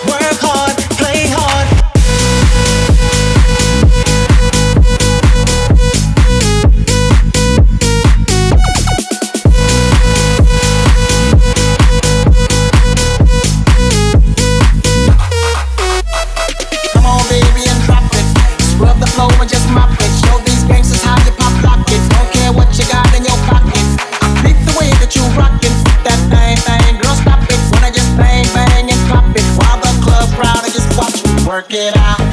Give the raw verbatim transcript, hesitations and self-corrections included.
Work hard, play hard. Come on, baby, and drop it. Scrub the floor and just mop it. Show these gangsters how you pop lock it. Don't care what you got in your pocket. I peep the way that you rockin' that thing, thing. Girl, stop it. Wanna just bang, bang, and pop it while the club crowd is just watch me work it out.